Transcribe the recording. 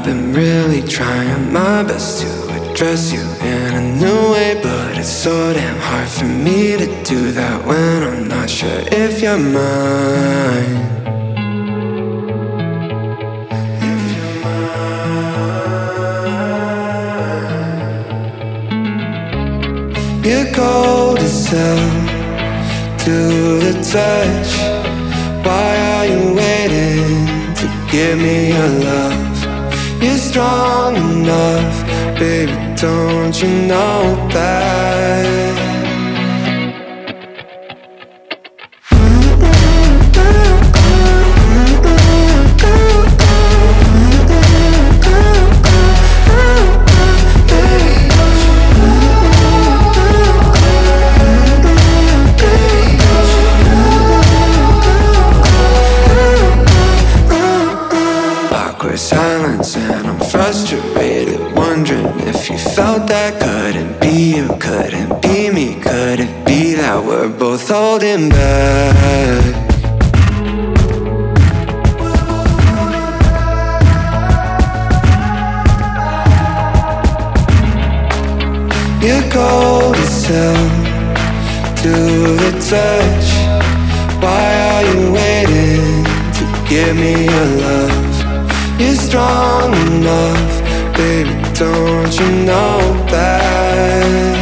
I've been really trying my best to address you in a new way, but it's so damn hard for me to do that when I'm not sure if you're mine. You're cold as hell to the touch. Why are you waiting to give me your love? You're strong enough, baby, don't you know that? Silence and I'm frustrated, wondering if you felt that. Couldn't be you, couldn't be me. Could it be that we're both holding back? You're cold as hell to the touch. Why are you waiting to give me your love? You're strong enough, baby, don't you know that?